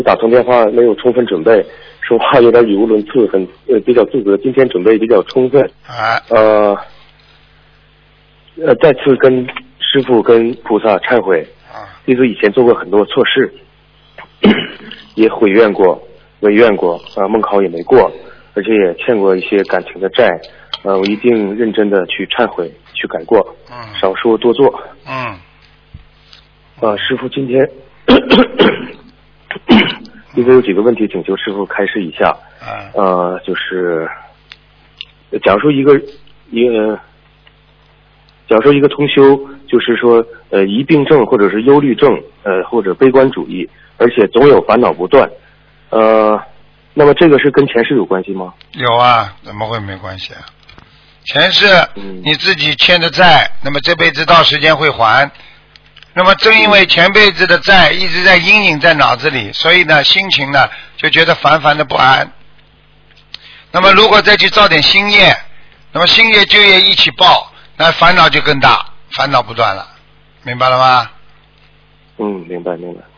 打通电话没有充分准备，说话有点语无伦次，比较自责。今天准备比较充分，再次跟师父跟菩萨忏悔，弟子以前做过很多错事，也悔怨过、违愿过，梦考也没过，而且也欠过一些感情的债，我一定认真的去忏悔、去改过，少说多做。师父今天弟子有几个问题请求师父开示一下。就是假如说一个同修，就是说疑病症或者是忧虑症，或者悲观主义，而且总有烦恼不断，那么这个是跟前世有关系吗？ 有啊，怎么会没关系啊？前世你自己欠的债，那么这辈子到时间会还。那么正因为前辈子的债一直在阴影在脑子里，所以呢心情呢就觉得烦烦的不安。那么如果再去造点新业，那么新业旧业一起报，那烦恼就更大，烦恼不断了，明白了吗？ 明白。